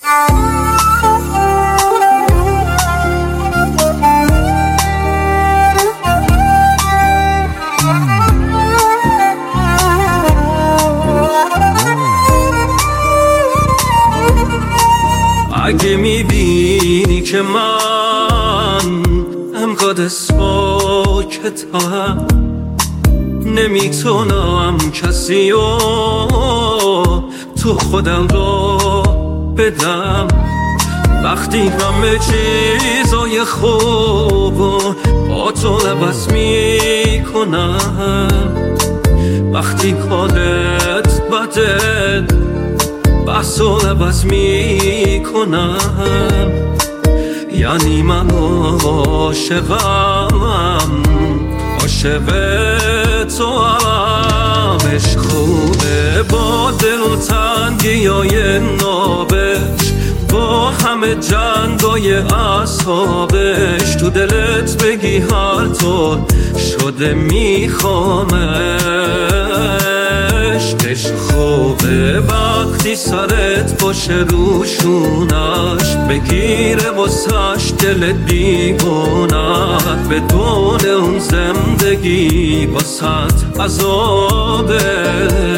اگه میبینی که من انقدر ساکتم، نمیتونم کسی رو تو خودم را بدم، وقتی همه چیزای خوب با تو عوض میکنم، وقتی کارت بده بحث و عوض میکنم، یعنی من عاشقم، عاشق تو هم. عشق خوبه با دلتنگیای نابش، با همه جنگای اعصابش، تو دلت بگی هر طور شده میخوامش. عشق خوبه وقتی سرت باشه روشونش، بگیره واسش دلت بیگونت، بدون اون زندگی واسط عذابه.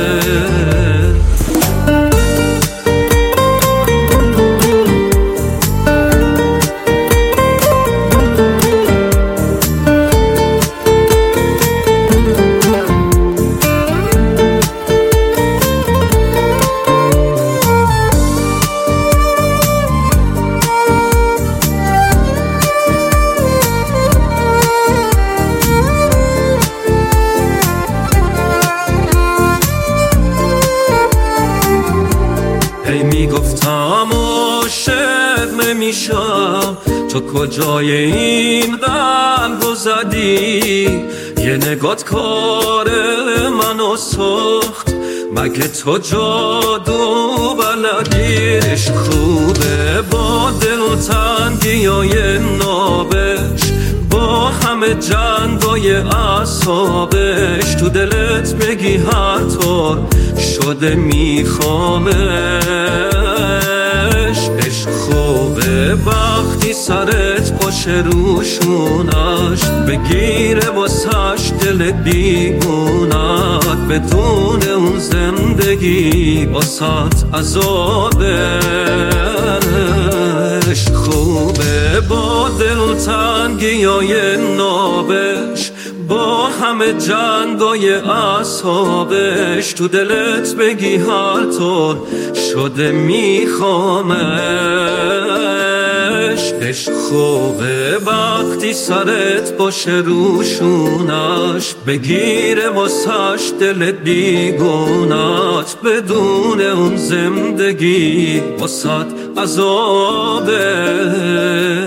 میگفتم عاشق نمیشم، تو کجای این قلبو زدی؟ یه نگات کار منو ساخت، مگه تو جادو بلدی؟ عشق خوبه با دلتنگیای نابش، با همه جنگای اعصابش، تو دلت بگی هر طور شده میخوامش. عشق خوبه وقتی سرت باشه روشونش، بگیره واسش دلت بیگونت، بدون اون زندگی واسط عذابه. عشق خوبه با دلتنگیای نابش، با همه جنگای اعصابش، تو دلت بگی هر طور شده میخوامش. عشق خوبه وقتی سرت باشه روشونش، بگیره واسش دلت بیگونت، بدون اون زندگی واسط عذابه.